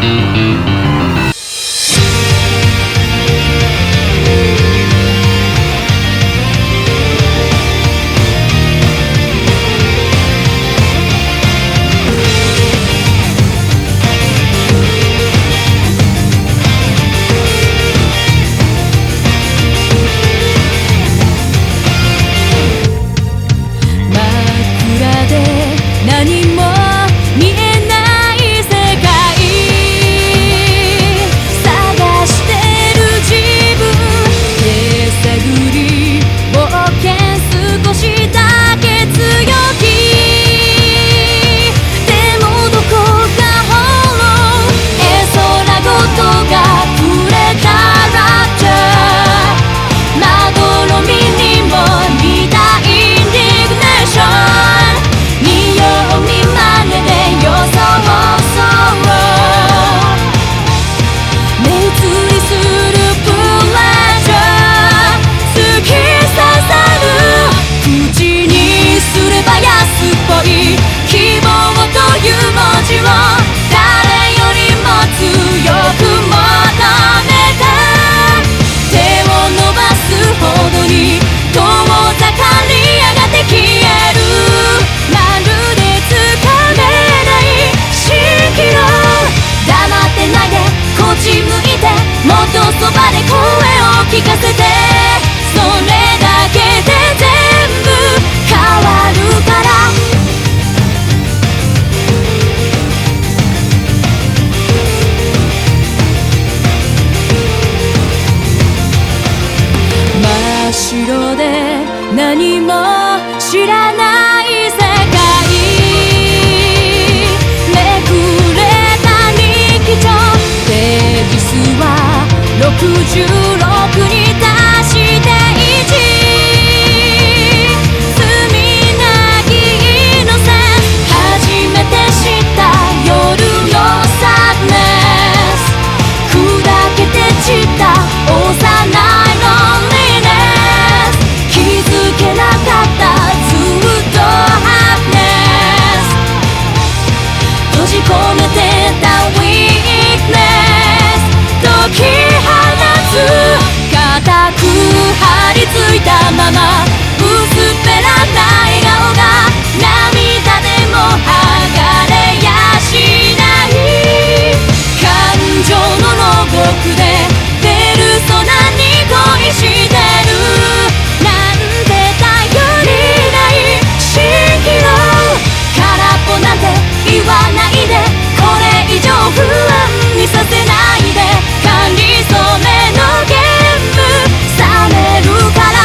何も見えない世界探してる自分手探り冒険少しだけ強気でもどこかほろ絵空ごとが触れたらじゃまどろみにも似たインディグネーション見よう見まねで予想そう目移りするプレジャー突き刺さる口にすれば安っぽい希望という文字を誰よりも強く求めた手を伸ばすほどに遠ざかりやがて消えるまるでつかめない蜃気楼黙ってないでこっち向いてもっとそばで声を聞かせてそれだけで全部変わるから真っ白で何も知らない世界めくれた日記帳ページ数は66に達して1罪なきイノセンス初めて知った夜のサドネス砕けて散った幼いロンリネス気づけなかったずっとハピネス閉じ込めてたウィークネス解き放つ固く張り付いたまま薄っぺらな笑顔が涙でも剥がれやしない感情の牢獄でペルソナに恋してるなんて頼りない蜃気楼空っぽなんて言わないでこれ以上不安にさせないでかりそめのゲーム冷めるから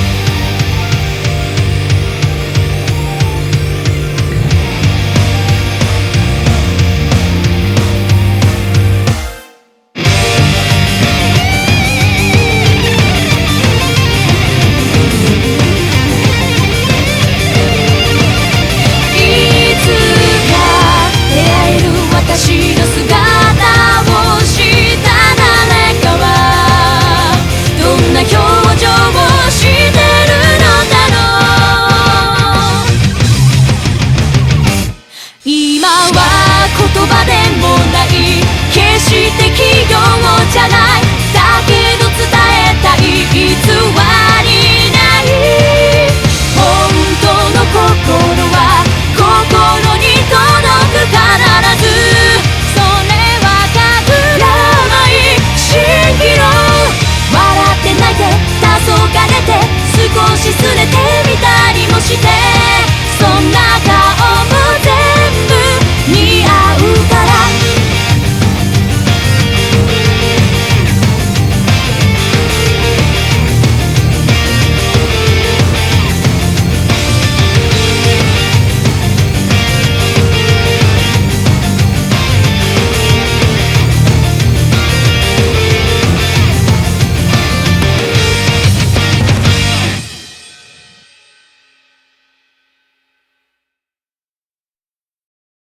いつか出会える私の姿を知った誰かはどんな表情をしてるのだろう今は言葉でもない決して器用じゃないだけど伝えたい偽り